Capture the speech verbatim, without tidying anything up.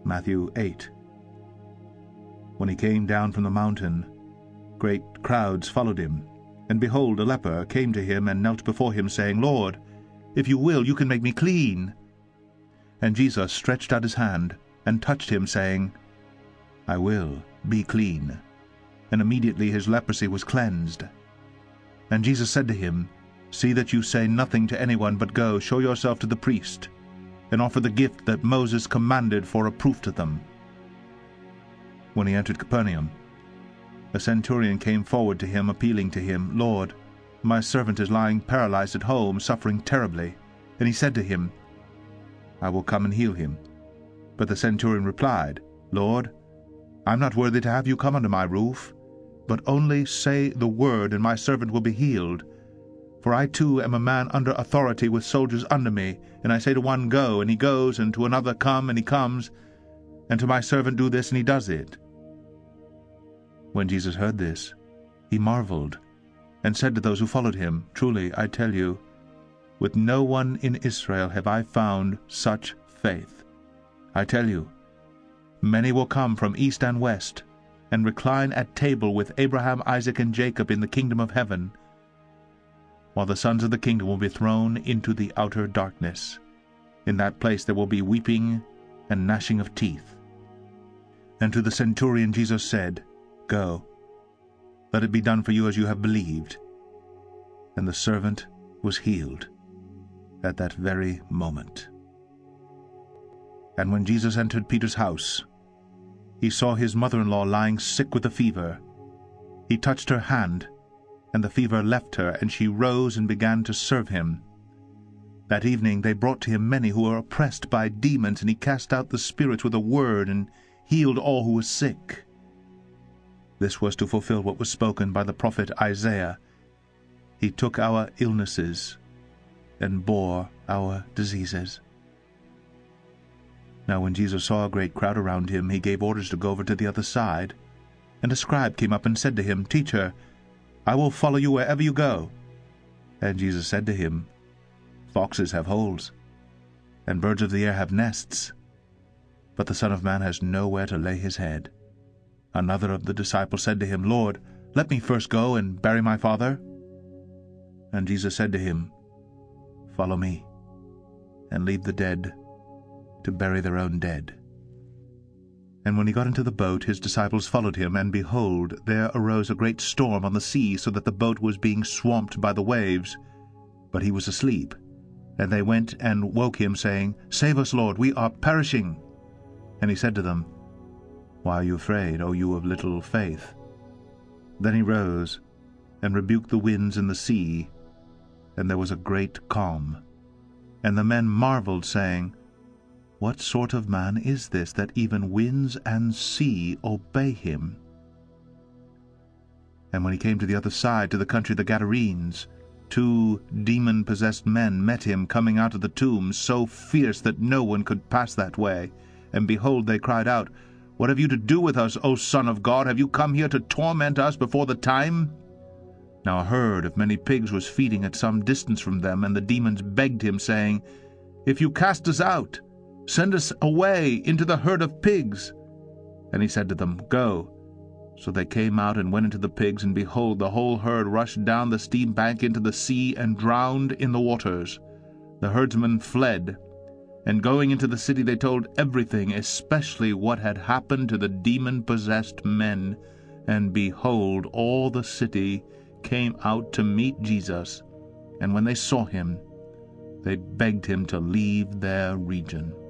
Matthew eight. When he came down from the mountain, great crowds followed him. And behold, a leper came to him and knelt before him, saying, Lord, if you will, you can make me clean. And Jesus stretched out his hand and touched him, saying, I will, be clean. And immediately his leprosy was cleansed. And Jesus said to him, See that you say nothing to anyone, but go, show yourself to the priest, and offer the gift that Moses commanded for a proof to them. When he entered Capernaum, a centurion came forward to him, appealing to him, Lord, my servant is lying paralyzed at home, suffering terribly. And he said to him, I will come and heal him. But the centurion replied, Lord, I am not worthy to have you come under my roof, but only say the word, and my servant will be healed. For I too am a man under authority, with soldiers under me, and I say to one, Go, and he goes, and to another, Come, and he comes, and to my servant, Do this, and he does it. When Jesus heard this, he marveled, and said to those who followed him, Truly, I tell you, with no one in Israel have I found such faith. I tell you, many will come from east and west, and recline at table with Abraham, Isaac, and Jacob in the kingdom of heaven, while the sons of the kingdom will be thrown into the outer darkness. In that place there will be weeping and gnashing of teeth. And to the centurion Jesus said, Go, let it be done for you as you have believed. And the servant was healed at that very moment. And when Jesus entered Peter's house, he saw his mother-in-law lying sick with a fever. He touched her hand, and the fever left her, and she rose and began to serve him. That evening they brought to him many who were oppressed by demons, and he cast out the spirits with a word, and healed all who were sick. This was to fulfill what was spoken by the prophet Isaiah. He took our illnesses and bore our diseases. Now when Jesus saw a great crowd around him, he gave orders to go over to the other side. And a scribe came up and said to him, Teacher, I will follow you wherever you go. And Jesus said to him, Foxes have holes, and birds of the air have nests, but the Son of Man has nowhere to lay his head. Another of the disciples said to him, Lord, let me first go and bury my father. And Jesus said to him, Follow me, and leave the dead to bury their own dead. And when he got into the boat, his disciples followed him, and behold, there arose a great storm on the sea, so that the boat was being swamped by the waves. But he was asleep. And they went and woke him, saying, Save us, Lord, we are perishing. And he said to them, Why are you afraid, O you of little faith? Then he rose, and rebuked the winds and the sea, and there was a great calm. And the men marveled, saying, What sort of man is this, that even winds and sea obey him? And when he came to the other side, to the country of the Gadarenes, two demon-possessed men met him coming out of the tombs, so fierce that no one could pass that way. And behold, they cried out, What have you to do with us, O Son of God? Have you come here to torment us before the time? Now a herd of many pigs was feeding at some distance from them, and the demons begged him, saying, If you cast us out, send us away into the herd of pigs. And he said to them, Go. So they came out and went into the pigs, and behold, the whole herd rushed down the steep bank into the sea and drowned in the waters. The herdsmen fled, and going into the city they told everything, especially what had happened to the demon-possessed men. And behold, all the city came out to meet Jesus, and when they saw him, they begged him to leave their region.